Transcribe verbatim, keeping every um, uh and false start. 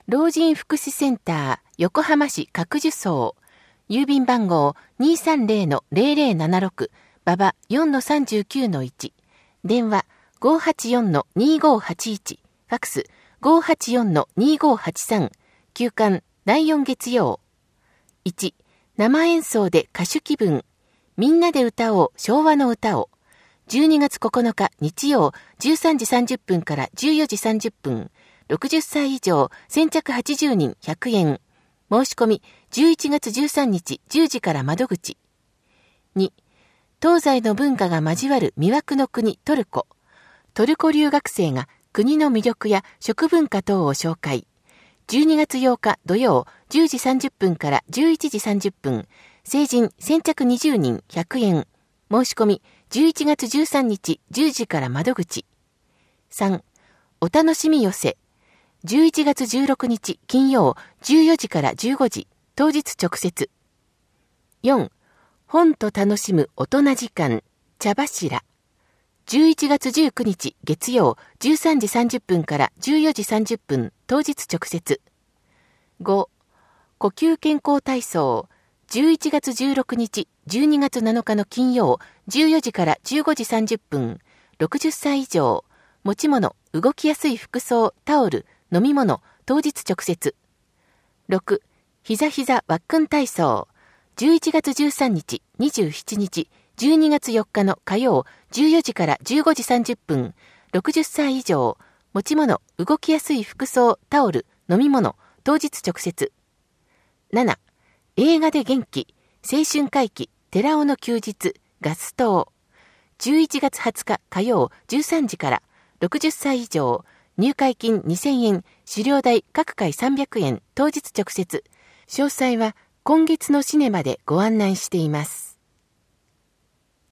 老人福祉センター横浜市角樹荘、郵便番号 にーさんぜろのぜろぜろななろく 馬場 よんのさんじゅうきゅうのいち、電話 ごーはちよんのにーごーはちいち、ファックス ごーはちよんのにーごーはちさん、休館だいよん月曜。いち、生演奏で歌手気分、みんなで歌おう昭和の歌を、じゅうにがつここのか日曜じゅうさんじさんじゅっぷんからじゅうよじさんじゅっぷん、ろくじゅっさい以上先着はちじゅうにんひゃくえん、申し込みじゅういちがつじゅうさんにちじゅうじから窓口。に、東西の文化が交わる魅惑の国トルコ、トルコ留学生が国の魅力や食文化等を紹介。じゅうにがつようか土曜じゅうじさんじゅっぷんからじゅういちじさんじゅっぷん、成人先着にじゅうにんひゃくえん、申し込みじゅういちがつじゅうさんにちじゅうじから窓口。さん、お楽しみ寄せ、じゅういちがつじゅうろくにち金曜じゅうよじからじゅうごじ、当日直接。よん、本と楽しむ大人時間、茶柱。じゅういちがつじゅうくにち月曜じゅうさんじさんじゅっぷんからじゅうよじさんじゅっぷん、当日直接。ご、呼吸健康体操。じゅういちがつじゅうろくにち、じゅうにがつなのかの金曜じゅうよじからじゅうごじさんじゅっぷん、ろくじゅっさい以上、持ち物、動きやすい服装、タオル、飲み物、当日直接。ろく、膝膝ワックン体操。じゅういちがつじゅうさんにち、にじゅうしちにち、じゅうにがつよっかの火曜じゅうよじからじゅうごじさんじゅっぷん、ろくじゅっさい以上、持ち物、動きやすい服装、タオル、飲み物、当日直接。なな、映画で元気、青春回帰、寺尾の休日、ガス灯。じゅういちがつはつか火曜じゅうさんじから、ろくじゅっさい以上、入会金にせんえん、資料代各回さんびゃくえん、当日直接。詳細は今月のシネマでご案内しています。